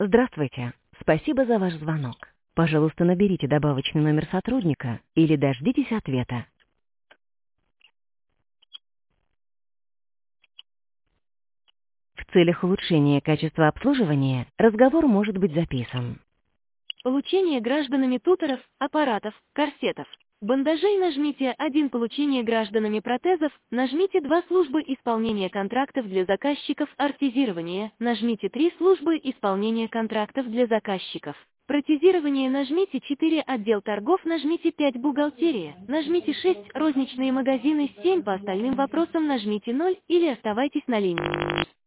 Здравствуйте. Спасибо за ваш звонок. Пожалуйста, наберите добавочный номер сотрудника или дождитесь ответа. В целях улучшения качества обслуживания разговор может быть записан. Получение гражданами туторов, аппаратов, корсетов, бандажей нажмите 1, получение гражданами протезов, нажмите 2, службы исполнения контрактов для заказчиков, артезирование, нажмите 3, службы исполнения контрактов для заказчиков. Протезирование нажмите 4, отдел торгов нажмите 5, бухгалтерия, нажмите 6, розничные магазины 7, по остальным вопросам нажмите 0 или оставайтесь на линии.